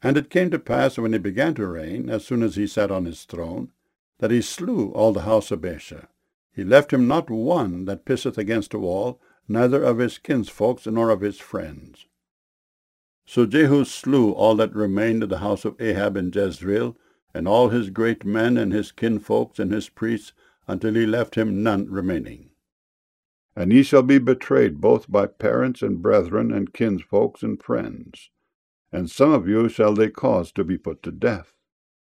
And it came to pass, when he began to reign, as soon as he sat on his throne, that he slew all the house of Baasha. He left him not one that pisseth against a wall, neither of his kinsfolks nor of his friends. So Jehu slew all that remained of the house of Ahab in Jezreel, and all his great men, and his kinfolks, and his priests, until he left him none remaining. And ye shall be betrayed both by parents and brethren and kinsfolks and friends, and some of you shall they cause to be put to death.